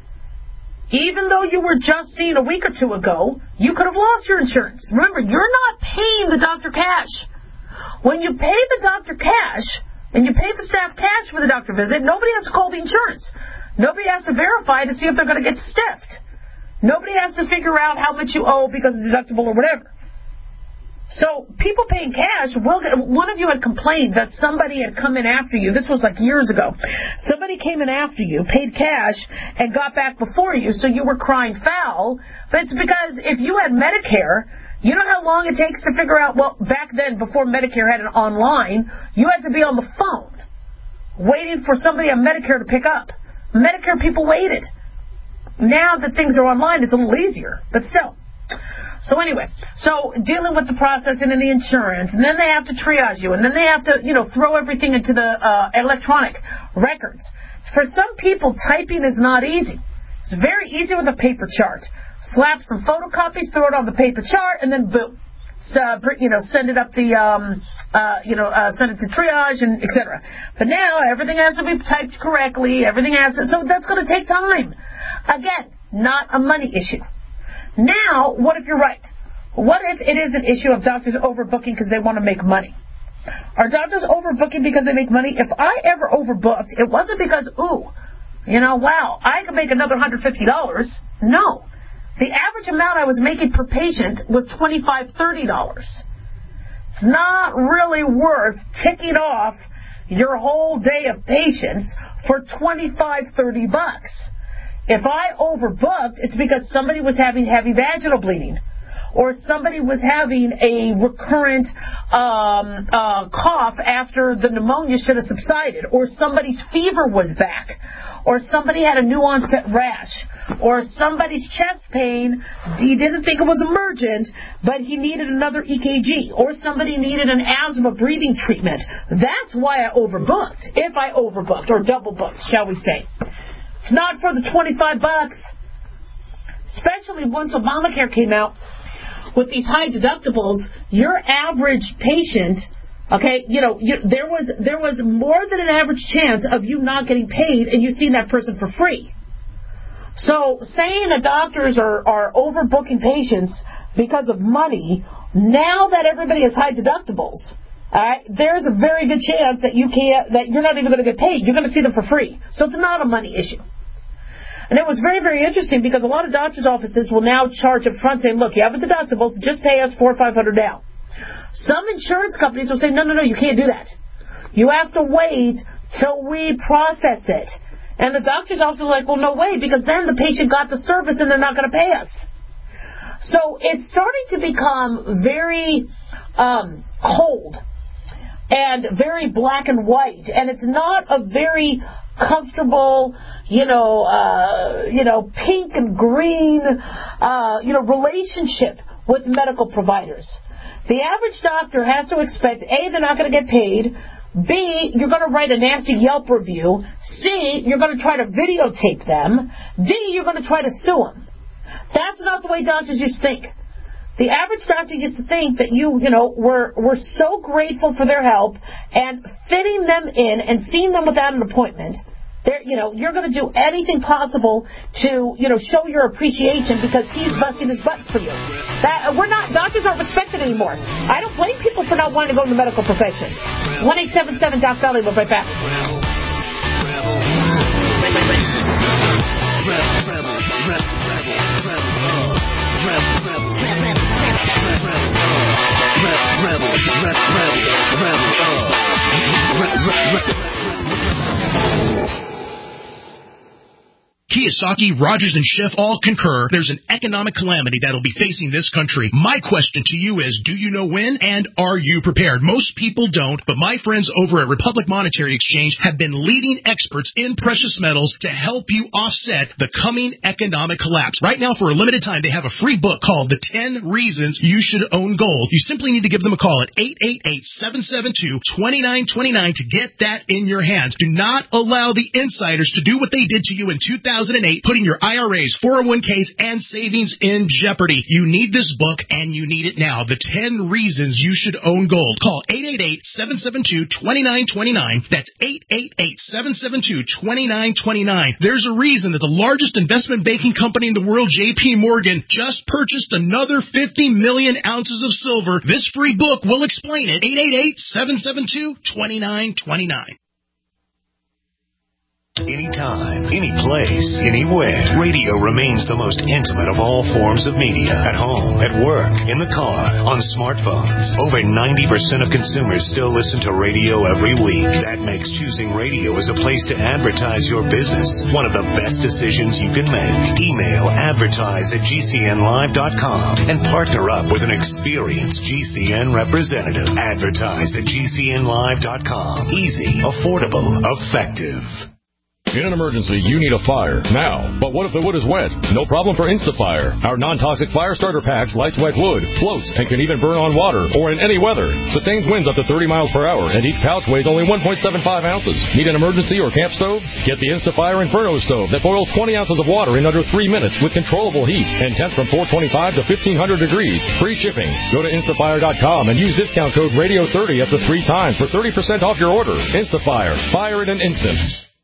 Even though you were just seen a week or two ago, you could have lost your insurance. Remember, you're not paying the doctor cash. When you pay the doctor cash, and you pay the staff cash for the doctor visit, nobody has to call the insurance. Nobody has to verify to see if they're going to get stiffed. Nobody has to figure out how much you owe because of deductible or whatever. So people paying cash, will get, one of you had complained that somebody had come in after you. This was like years ago. Somebody came in after you, paid cash, and got back before you, so you were crying foul. But it's because if you had Medicare, you know how long it takes to figure out, well, back then, before Medicare had it online, you had to be on the phone waiting for somebody on Medicare to pick up. Medicare people waited. Now that things are online, it's a little easier, but still. So anyway, so dealing with the processing and the insurance, and then they have to triage you, and then they have to, you know, throw everything into the uh, electronic records. For some people, typing is not easy. It's very easy with a paper chart. Slap some photocopies, throw it on the paper chart, and then boom. So, you know, send it up the, um, uh, you know, uh, send it to triage and et cetera. But now everything has to be typed correctly. Everything has to, so that's going to take time. Again, not a money issue. Now, what if you're right? What if it is an issue of doctors overbooking because they want to make money? Are doctors overbooking because they make money? If I ever overbooked, it wasn't because, ooh, you know, wow, I could make another one hundred fifty dollars. No. The average amount I was making per patient was twenty-five dollars, thirty dollars. It's not really worth ticking off your whole day of patients for twenty-five, thirty bucks. If I overbooked, it's because somebody was having heavy vaginal bleeding, or somebody was having a recurrent um, uh, cough after the pneumonia should have subsided, or somebody's fever was back, or somebody had a new onset rash, or somebody's chest pain, he didn't think it was emergent, but he needed another E K G, or somebody needed an asthma breathing treatment. That's why I overbooked, if I overbooked, or double booked, shall we say. It's not for the twenty-five bucks. Especially once Obamacare came out with these high deductibles, your average patient, okay, you know, you, there was there was more than an average chance of you not getting paid and you seeing that person for free. So saying that doctors are, are overbooking patients because of money, now that everybody has high deductibles, all right, there's a very good chance that you can't, that you're not even going to get paid. You're going to see them for free. So it's not a money issue. And it was very, very interesting because a lot of doctors' offices will now charge up front saying, look, you have a deductible, so just pay us four or five hundred down. Some insurance companies will say, no, no, no, you can't do that. You have to wait till we process it. And the doctor's office is like, well, no way, because then the patient got the service and they're not going to pay us. So it's starting to become very um, cold and very black and white, and it's not a very comfortable, you know, uh, you know, pink and green, uh, you know, relationship with medical providers. The average doctor has to expect, A, they're not going to get paid, B, you're going to write a nasty Yelp review, C, you're going to try to videotape them, D, you're going to try to sue them. That's not the way doctors used to think. The average doctor used to think that you, you know, were, were so grateful for their help and fitting them in and seeing them without an appointment. They're, you know, you're going to do anything possible to, you know, show your appreciation because he's busting his butt for you. That, we're not, doctors aren't respected anymore. I don't blame people for not wanting to go in the medical profession. one eight seven seven Doc Dolly, we'll be right back. Kiyosaki, Rogers, and Schiff all concur there's an economic calamity that'll be facing this country. My question to you is, do you know when, and are you prepared? Most people don't, but my friends over at Republic Monetary Exchange have been leading experts in precious metals to help you offset the coming economic collapse. Right now, for a limited time, they have a free book called The ten Reasons You Should Own Gold. You simply need to give them a call at eight eight eight, seven seven two, two nine two nine to get that in your hands. Do not allow the insiders to do what they did to you in two thousand eight, putting your I R As, four oh one k's, and savings in jeopardy. You need this book, and you need it now. The ten Reasons You Should Own Gold. Call eight eight eight, seven seven two, two nine two nine. That's eight eight eight, seven seven two, two nine two nine. There's a reason that the largest investment banking company in the world, J P Morgan, just purchased another fifty million ounces of silver. This free book will explain it. eight eight eight, seven seven two, two nine two nine. anytime, any place, anywhere. Radio remains the most intimate of all forms of media. At home, at work, in the car, on smartphones. Over ninety percent of consumers still listen to radio every week. That makes choosing radio as a place to advertise your business one of the best decisions you can make. Email advertise at G C N live dot com and partner up with an experienced G C N representative. Advertise at G C N live dot com. Easy, affordable, effective. In an emergency, you need a fire now. But what if the wood is wet? No problem for InstaFire. Our non-toxic fire starter packs lights wet wood, floats, and can even burn on water or in any weather. Sustains winds up to thirty miles per hour, and each pouch weighs only one point seven five ounces. Need an emergency or camp stove? Get the InstaFire Inferno stove that boils twenty ounces of water in under three minutes with controllable heat and temps from four twenty-five to fifteen hundred degrees. Free shipping. Go to instafire dot com and use discount code radio thirty up to three times for thirty percent off your order. InstaFire. Fire in an instant.